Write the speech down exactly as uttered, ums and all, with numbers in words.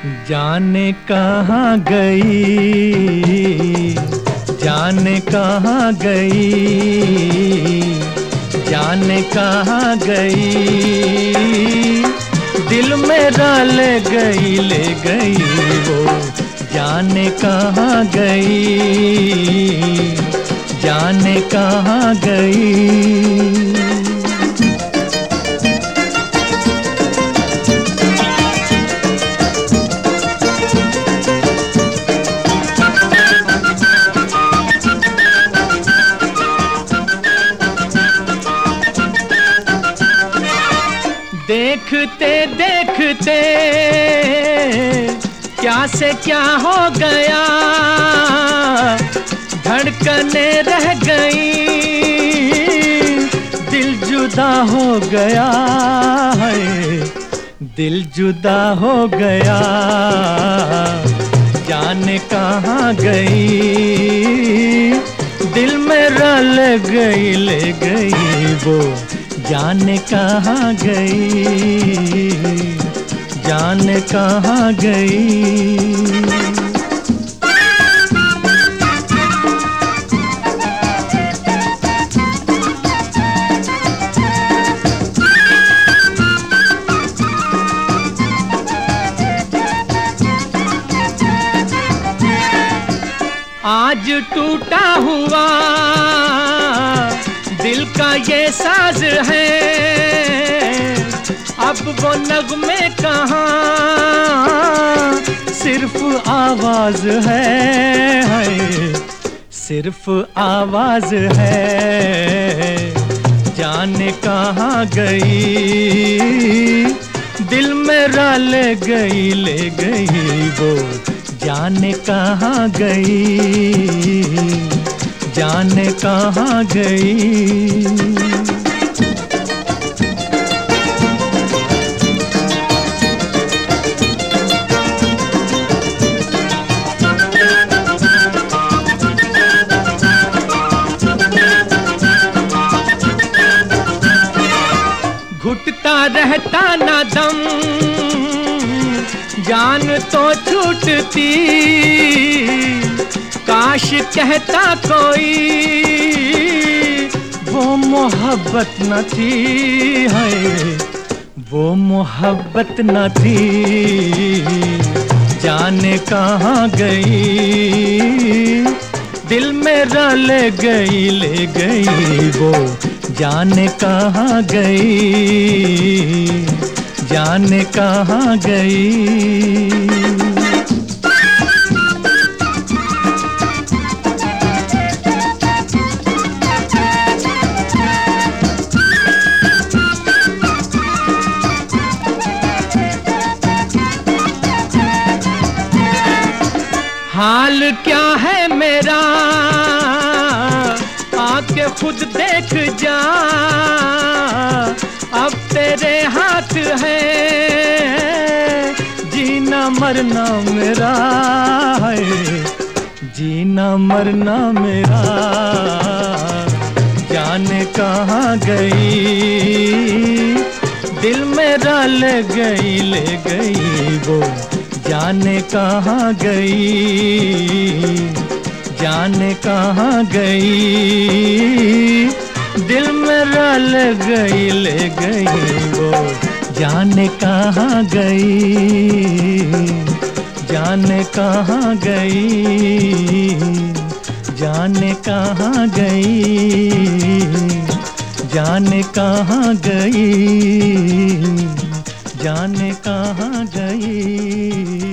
जाने कहाँ गई, जाने कहाँ गई, जाने कहाँ गई, दिल मेरा ले गई, ले गई वो, जाने कहाँ गई, जाने कहाँ गई। देखते देखते क्या से क्या हो गया, धड़कने रह गई, दिल जुदा हो गया है, दिल जुदा हो गया, जाने कहाँ गई, दिल मेरा ले गई, ले गई वो, जाने कहाँ गई, जाने कहाँ गई। आज टूटा हुआ दिल का ये साज है, अब वो नगमे कहाँ, सिर्फ आवाज है, है सिर्फ आवाज है, जाने कहाँ गई, दिल मेरा ले गई, ले गई वो, जाने कहाँ गई, जाने कहाँ गई। घुटता रहता ना दम, जान तो छूटती, काश कहता कोई वो मोहब्बत न थी, है वो मोहब्बत न थी, जाने कहाँ गई, दिल मेरा ले गई, ले गई वो, जाने कहाँ गई, जाने कहाँ गई। हाल क्या है मेरा आके खुद देख जा, अब तेरे हाथ है, जीना मरना मेरा है, जीना मरना मेरा, जाने कहाँ गई, दिल मेरा ले गई, ले गई वो, जाने कहाँ गई, जाने कहाँ गई, दिल मेरा ले गई, ले गई वो, जाने कहाँ गई, जाने कहाँ गई, जाने कहाँ गई, जाने कहाँ गई, जाने कहाँ गई।